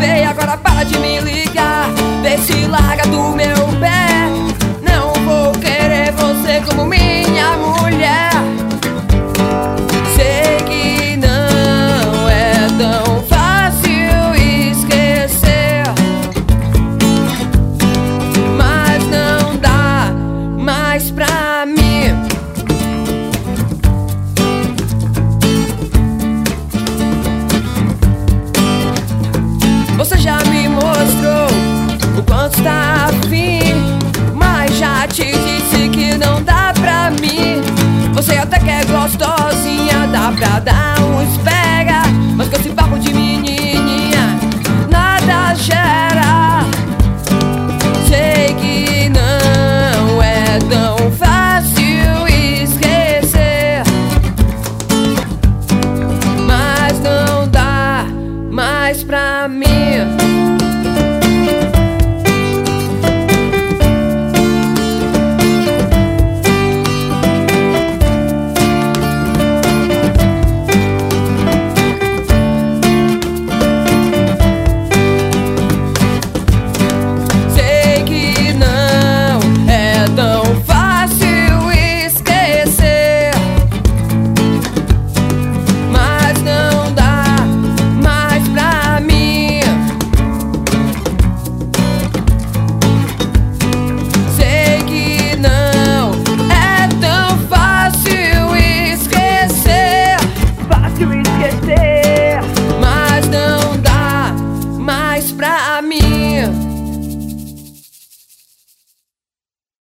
vê, agora para de me ligar. Vê se larga do meu pé. Não vou querer você como minha mulher. Sei que não é tão fácil esquecer, mas não dá mais pra mim. Você já me mostrou o quanto está afim, mas já te disse que não dá pra mim. Você até que é gostosinha, dá pra dar uns pega, mas com esse papo de menininha nada gera. Sei que não é tão fácil esquecer, mas não dá mais pra mim. Mas não dá mais pra